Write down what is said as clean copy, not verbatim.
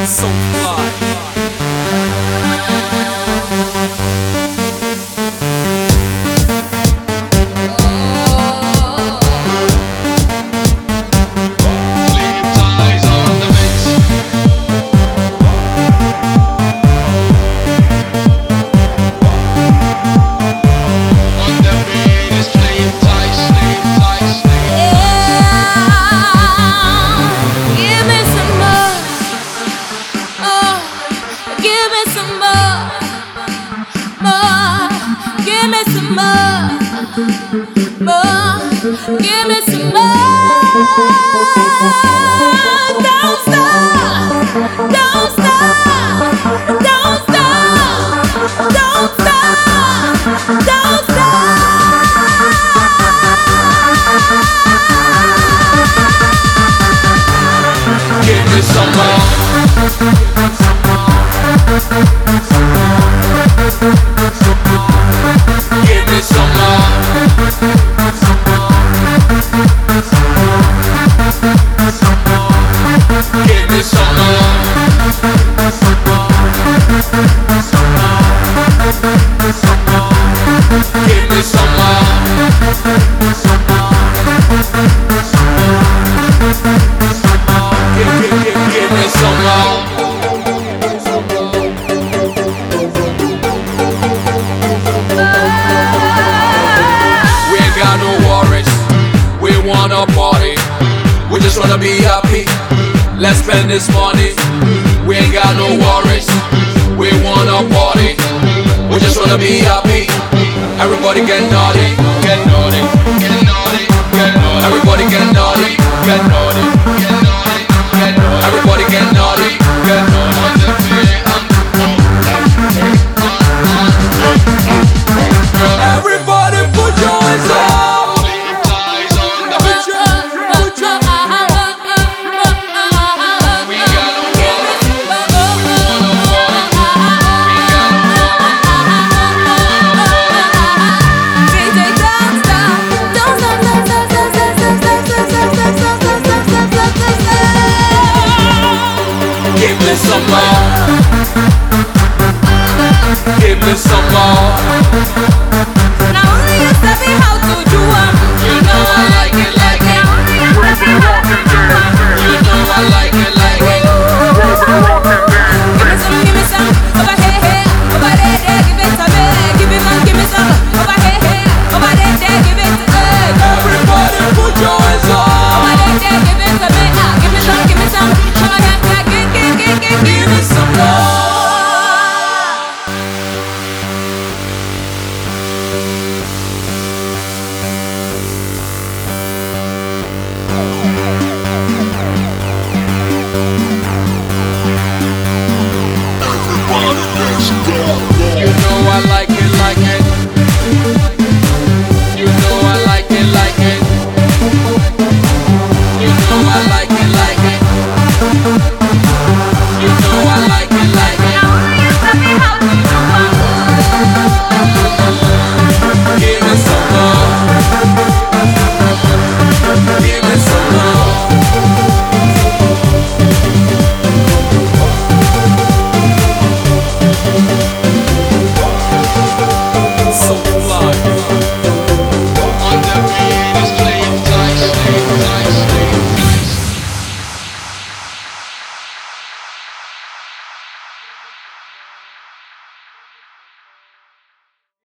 So fly. Give me some more. Don't stop. Don't stop. Don't stop. Don't stop. Don't stop. Give me some more. Give me some more. Give me some Give me some Give me some We ain't got no worries. We wanna party. We just wanna be happy. Let's spend this money. We ain't got no worries. We wanna party. We just wanna be happy. Everybody get naughty, get naughty, get naughty, get naughty. Everybody get naughty, get naughty, get naughty, get naughty. Everybody get naughty, get naughty. Everybody put your hands up. Give me some more. Give me some more. Now only you tell me how